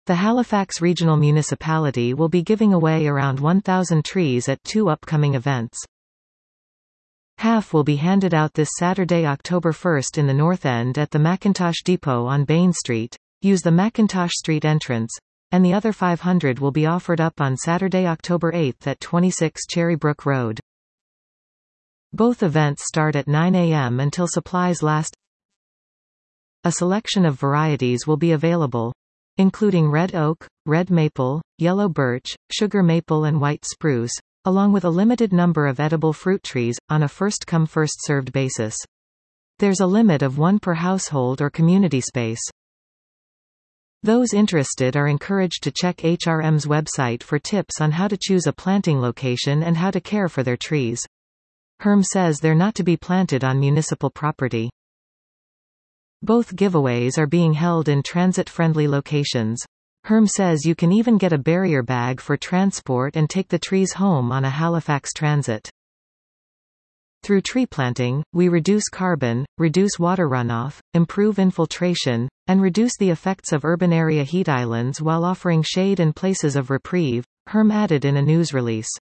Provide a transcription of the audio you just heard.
The Halifax Regional Municipality will be giving away around 1,000 trees at 2 upcoming events. Half will be handed out this Saturday, October 1 in the North End at the Macintosh Depot on Bain Street. Use the Macintosh Street entrance, and the other 500 will be offered up on Saturday, October 8 at 26 Cherrybrook Road. Both events start at 9 a.m. until supplies last. A selection of varieties will be available, including red oak, red maple, yellow birch, sugar maple and white spruce, along with a limited number of edible fruit trees, on a first-come first-served basis. There's a limit of 1 per household or community space. Those interested are encouraged to check HRM's website for tips on how to choose a planting location and how to care for their trees. HRM says they're not to be planted on municipal property. Both giveaways are being held in transit-friendly locations. HRM says you can even get a barrier bag for transport and take the trees home on a Halifax Transit. Through tree planting, we reduce carbon, reduce water runoff, improve infiltration, and reduce the effects of urban area heat islands while offering shade and places of reprieve, HRM added in a news release.